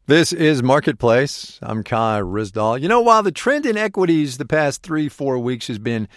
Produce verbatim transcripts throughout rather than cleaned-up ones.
This is Marketplace. I'm Kai Ryssdal. You know, while the trend in equities the past three, four weeks has been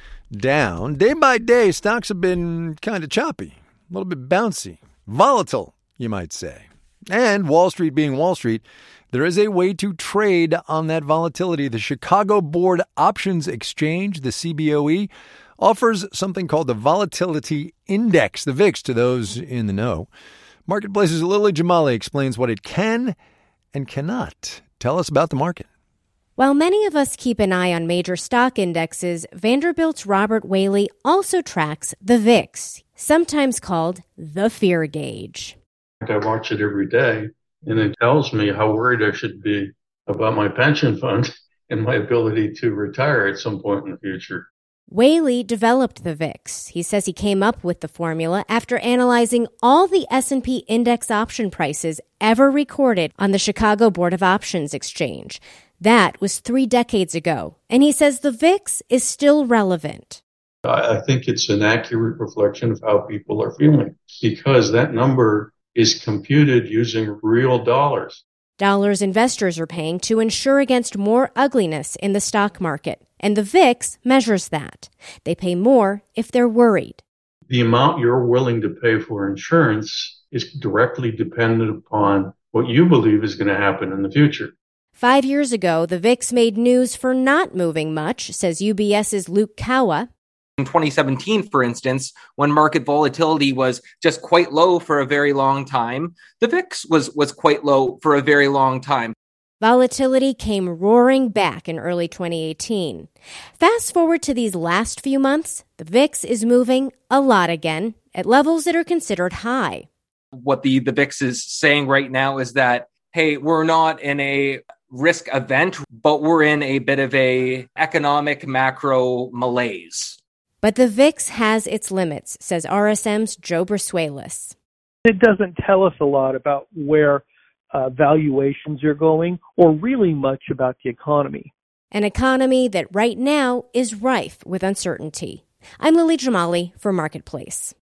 down, day by day, stocks have been kind of choppy, a little bit bouncy, volatile, you might say. And Wall Street being Wall Street, there is a way to trade on that volatility. The Chicago Board Options Exchange, the C B O E, offers something called the Volatility Index, the V I X to those in the know. Marketplace's Lily Jamali explains what it can and cannot. Tell us about the market. While many of us keep an eye on major stock indexes, Vanderbilt's Robert Whaley also tracks the V I X, sometimes called the fear gauge. I watch it every day, and it tells me how worried I should be about my pension fund and my ability to retire at some point in the future. Whaley developed the V I X. He says he came up with the formula after analyzing all the S and P index option prices ever recorded on the Chicago Board of Options Exchange. That was three decades ago, and he says the V I X is still relevant. I think it's an accurate reflection of how people are feeling because that number is computed using real dollars. Dollars investors are paying to insure against more ugliness in the stock market. And the V I X measures that. They pay more if they're worried. The amount you're willing to pay for insurance is directly dependent upon what you believe is going to happen in the future. Five years ago, the V I X made news for not moving much, says UBS's Luke Kawa. In twenty seventeen, for instance, when market volatility was just quite low for a very long time, the V I X was, was quite low for a very long time. Volatility came roaring back in early twenty eighteen. Fast forward to these last few months, the V I X is moving a lot again at levels that are considered high. What the, the V I X is saying right now is that, hey, we're not in a risk event, but we're in a bit of a economic macro malaise. But the V I X has its limits, says R S M's Joe Brasuelis. It doesn't tell us a lot about where Uh, valuations are going, or really much about the economy. An economy that right now is rife with uncertainty. I'm Lily Jamali for Marketplace.